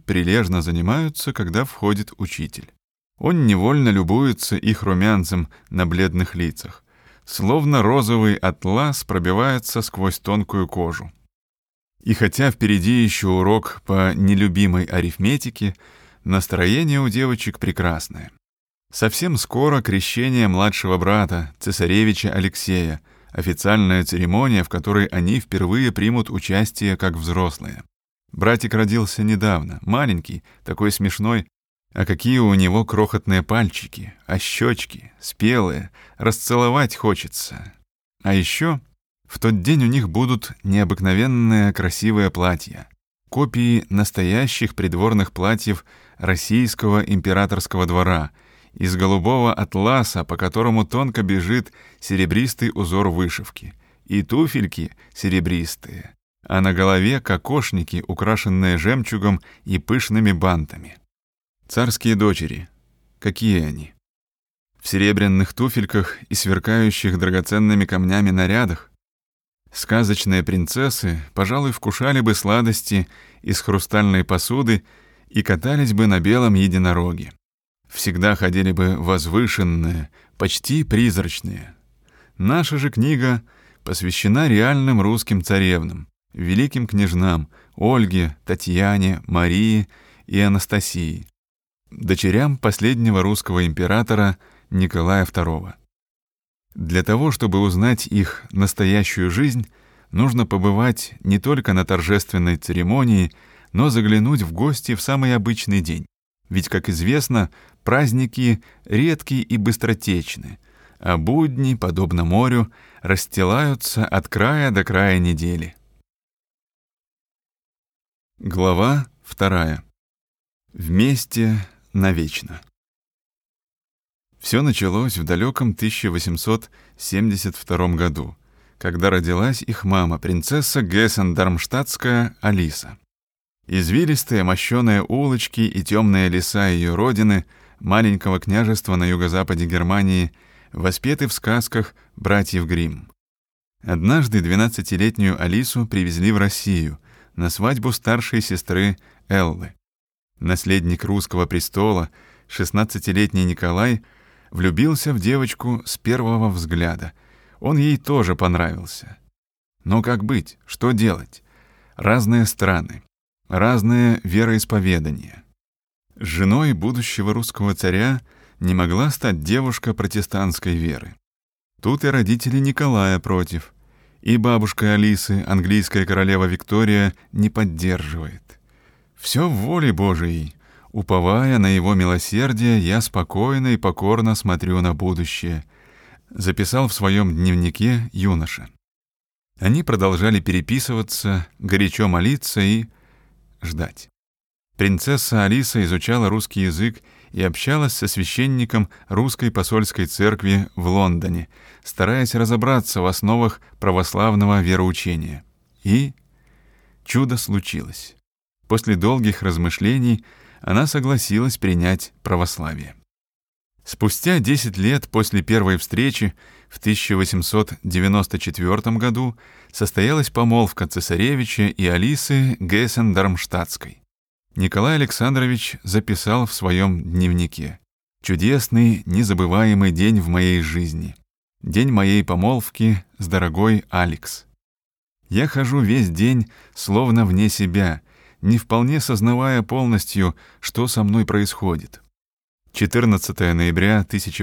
прилежно занимаются, когда входит учитель. Он невольно любуется их румянцем на бледных лицах, словно розовый атлас пробивается сквозь тонкую кожу. И хотя впереди еще урок по нелюбимой арифметике, настроение у девочек прекрасное. Совсем скоро крещение младшего брата, цесаревича Алексея, официальная церемония, в которой они впервые примут участие как взрослые. Братик родился недавно, маленький, такой смешной, а какие у него крохотные пальчики, а щечки, спелые, расцеловать хочется. А еще в тот день у них будут необыкновенные красивые платья, копии настоящих придворных платьев российского императорского двора, из голубого атласа, по которому тонко бежит серебристый узор вышивки, и туфельки серебристые, а на голове кокошники, украшенные жемчугом и пышными бантами. Царские дочери. Какие они? В серебряных туфельках и сверкающих драгоценными камнями нарядах? Сказочные принцессы, пожалуй, вкушали бы сладости из хрустальной посуды и катались бы на белом единороге. Всегда ходили бы возвышенные, почти призрачные. Наша же книга посвящена реальным русским царевнам, великим княжнам Ольге, Татьяне, Марии и Анастасии, дочерям последнего русского императора Николая II. Для того, чтобы узнать их настоящую жизнь, нужно побывать не только на торжественной церемонии, но заглянуть в гости в самый обычный день. Ведь, как известно, праздники редки и быстротечны, а будни, подобно морю, расстилаются от края до края недели. Глава 2. Вместе навечно. Все началось в далеком 1872 году, когда родилась их мама, принцесса Гессен-Дармштадтская Алиса. Извилистые мощеные улочки и темные леса ее родины, маленького княжества на юго-западе Германии, воспеты в сказках братьев Гримм. Однажды 12-летнюю Алису привезли в Россию на свадьбу старшей сестры Эллы. Наследник русского престола, 16-летний Николай, влюбился в девочку с первого взгляда. Он ей тоже понравился. Но как быть? Что делать? Разные страны, разные вероисповедания. С женой будущего русского царя не могла стать девушка протестантской веры. Тут и родители Николая против, и бабушка Алисы, английская королева Виктория, не поддерживает. Все в воле Божией. Уповая на его милосердие, я спокойно и покорно смотрю на будущее, записал в своем дневнике юноша. Они продолжали переписываться, горячо молиться и ждать. Принцесса Алиса изучала русский язык и общалась со священником русской посольской церкви в Лондоне, стараясь разобраться в основах православного вероучения. И чудо случилось. После долгих размышлений она согласилась принять православие. Спустя 10 лет после первой встречи, в 1894 году, состоялась помолвка цесаревича и Алисы Гессен-Дармштадтской. Николай Александрович записал в своем дневнике: «Чудесный, незабываемый день в моей жизни. День моей помолвки с дорогой Алекс. Я хожу весь день словно вне себя, не вполне сознавая полностью, что со мной происходит». 14 ноября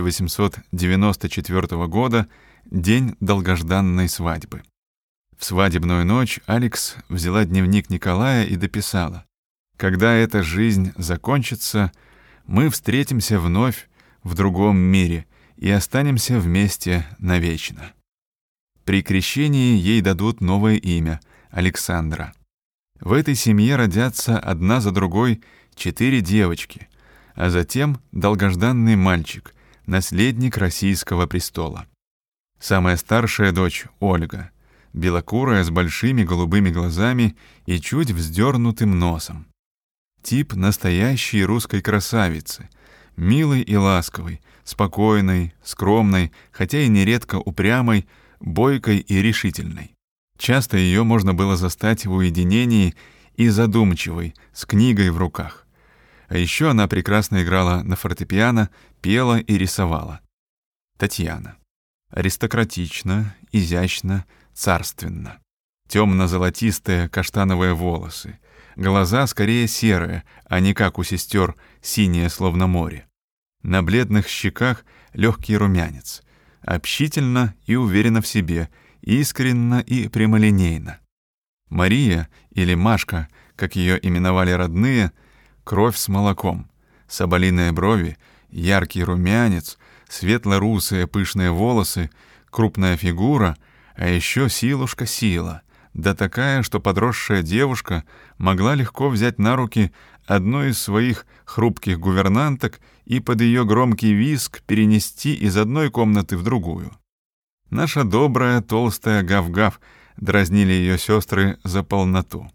1894 года — день долгожданной свадьбы. В свадебную ночь Алекс взяла дневник Николая и дописала: «Когда эта жизнь закончится, мы встретимся вновь в другом мире и останемся вместе навечно». При крещении ей дадут новое имя — Александра. В этой семье родятся одна за другой 4 девочки, а затем долгожданный мальчик, наследник российского престола. Самая старшая дочь — Ольга, белокурая, с большими голубыми глазами и чуть вздернутым носом. Тип настоящей русской красавицы, милой и ласковой, спокойной, скромной, хотя и нередко упрямой, бойкой и решительной. Часто ее можно было застать в уединении и задумчивой, с книгой в руках. А еще она прекрасно играла на фортепиано, пела и рисовала. Татьяна. Аристократично, изящно, царственно. Темно-золотистые каштановые волосы. Глаза скорее серые, а не как у сестер, синие, словно море. На бледных щеках легкий румянец. Общительно и уверенно в себе, искренно и прямолинейно. Мария, или Машка, как ее именовали родные, кровь с молоком, соболиные брови, яркий румянец, светло-русые пышные волосы, крупная фигура, а еще сила, да такая, что подросшая девушка могла легко взять на руки одну из своих хрупких гувернанток и под ее громкий визг перенести из одной комнаты в другую. Наша добрая толстая Гав-Гав, дразнили ее сестры за полноту.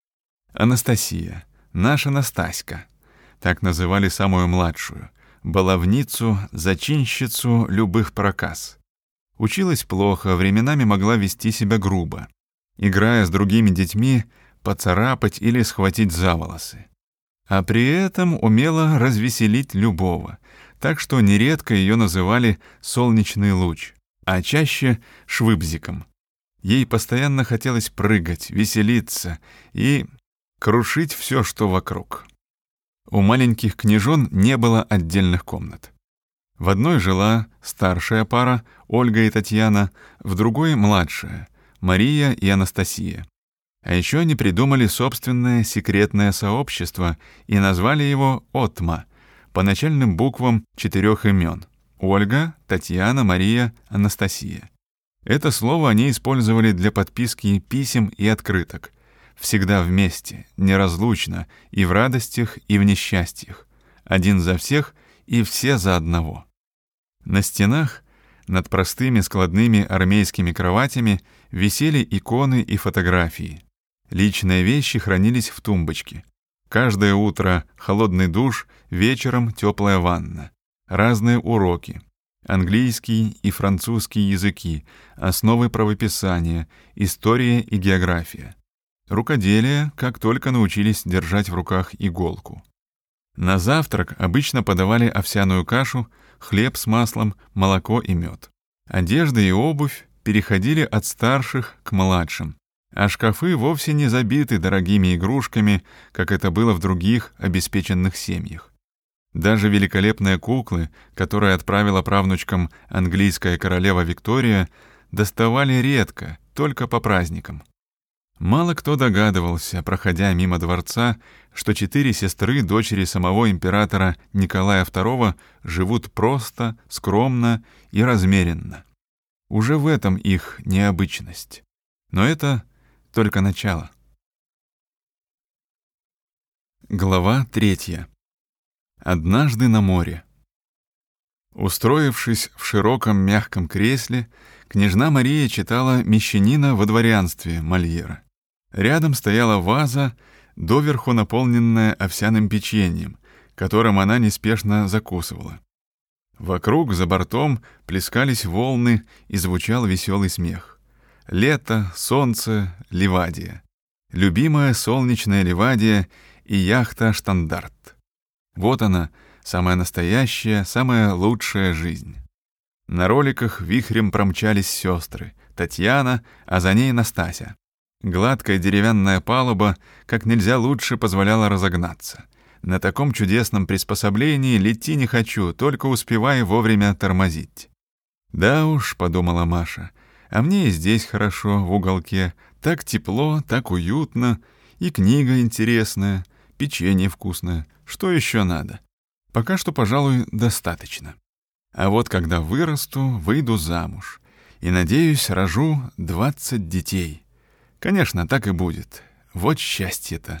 Анастасия, наша Настаська, так называли самую младшую, баловницу, зачинщицу любых проказ. Училась плохо, временами могла вести себя грубо. Играя с другими детьми, поцарапать или схватить за волосы. А при этом умела развеселить любого, так что нередко ее называли «солнечный луч», а чаще «швыбзиком». Ей постоянно хотелось прыгать, веселиться и крушить все, что вокруг. У маленьких княжон не было отдельных комнат. В одной жила старшая пара, Ольга и Татьяна, в другой — младшая, Мария и Анастасия. А еще они придумали собственное секретное сообщество и назвали его «Отма» по начальным буквам 4 имен — Ольга, Татьяна, Мария, Анастасия. Это слово они использовали для подписки писем и открыток. Всегда вместе, неразлучно, и в радостях, и в несчастьях. Один за всех и все за одного. На стенах, над простыми складными армейскими кроватями, висели иконы и фотографии. Личные вещи хранились в тумбочке. Каждое утро холодный душ, вечером теплая ванна. Разные уроки. Английский и французский языки, основы правописания, история и география. Рукоделие, как только научились держать в руках иголку. На завтрак обычно подавали овсяную кашу, хлеб с маслом, молоко и мед. Одежда и обувь переходили от старших к младшим, а шкафы вовсе не забиты дорогими игрушками, как это было в других обеспеченных семьях. Даже великолепные куклы, которые отправила правнучкам английская королева Виктория, доставали редко, только по праздникам. Мало кто догадывался, проходя мимо дворца, что 4 сестры, дочери самого императора Николая II, живут просто, скромно и размеренно. Уже в этом их необычность. Но это только начало. Глава 3. Однажды на море. Устроившись в широком мягком кресле, княжна Мария читала «Мещанина во дворянстве» Мольера. Рядом стояла ваза, доверху наполненная овсяным печеньем, которым она неспешно закусывала. Вокруг, за бортом, плескались волны и звучал веселый смех. Лето, солнце, Ливадия. Любимая солнечная Ливадия и яхта «Штандарт». Вот она, самая настоящая, самая лучшая жизнь. На роликах вихрем промчались сестры, Татьяна, а за ней Настася. Гладкая деревянная палуба как нельзя лучше позволяла разогнаться. На таком чудесном приспособлении лети не хочу, только успевай вовремя тормозить. «Да уж», — подумала Маша, — «а мне и здесь хорошо, в уголке. Так тепло, так уютно, и книга интересная, печенье вкусное. Что еще надо? Пока что, пожалуй, достаточно. А вот когда вырасту, выйду замуж. И, надеюсь, рожу 20 детей. Конечно, так и будет. Вот счастье-то».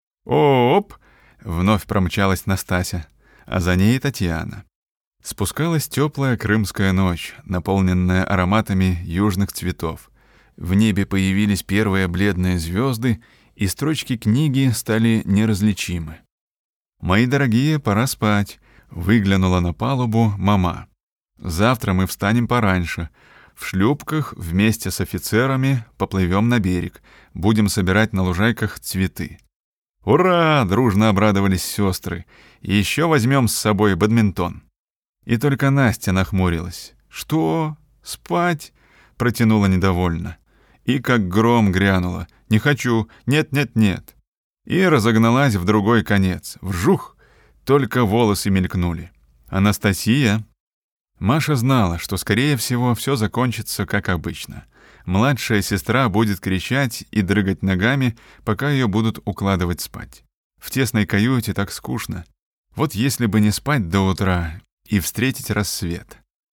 «Оп!» — вновь промчалась Настася, а за ней Татьяна. Спускалась теплая крымская ночь, наполненная ароматами южных цветов. В небе появились первые бледные звезды, и строчки книги стали неразличимы. «Мои дорогие, пора спать», — выглянула на палубу мама. «Завтра мы встанем пораньше. В шлюпках вместе с офицерами поплывем на берег. Будем собирать на лужайках цветы». «Ура!» — дружно обрадовались сестры. «И еще возьмем с собой бадминтон». И только Настя нахмурилась. «Что? Спать?» — протянула недовольно. И как гром грянула. «Не хочу! Нет-нет-нет!» И разогналась в другой конец. Вжух! Только волосы мелькнули. «Анастасия!» Маша знала, что, скорее всего, все закончится как обычно. Младшая сестра будет кричать и дрыгать ногами, пока ее будут укладывать спать. В тесной каюте так скучно. Вот если бы не спать до утра и встретить рассвет.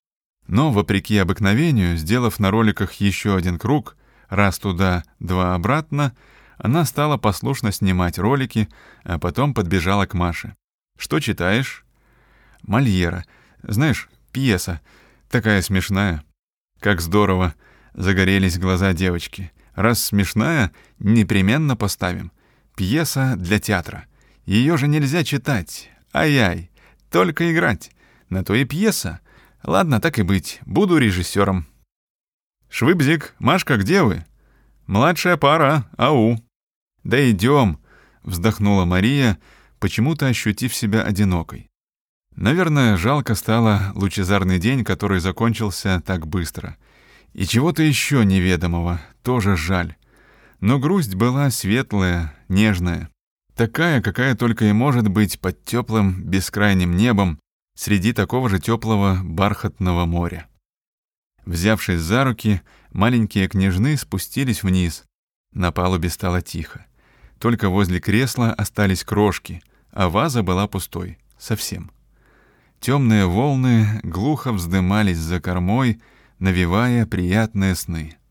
Но, вопреки обыкновению, сделав на роликах еще один круг, раз туда, два обратно, она стала послушно снимать ролики, а потом подбежала к Маше. «Что читаешь?» «Мольера. Знаешь, пьеса. Такая смешная». «Как здорово!» — загорелись глаза девочки. «Раз смешная, непременно поставим. Пьеса для театра. Ее же нельзя читать. Ай-яй, только играть. На то и пьеса. Ладно, так и быть, буду режиссером». «Швыбзик, Машка, где вы?» «Младшая пара, ау». «Да идем», — вздохнула Мария, почему-то ощутив себя одинокой. Наверное, жалко стало лучезарный день, который закончился так быстро. И чего-то еще неведомого, тоже жаль. Но грусть была светлая, нежная. Такая, какая только и может быть под теплым бескрайним небом, среди такого же теплого бархатного моря. Взявшись за руки, маленькие княжны спустились вниз. На палубе стало тихо. Только возле кресла остались крошки, а ваза была пустой, совсем. Темные волны глухо вздымались за кормой, навевая приятные сны.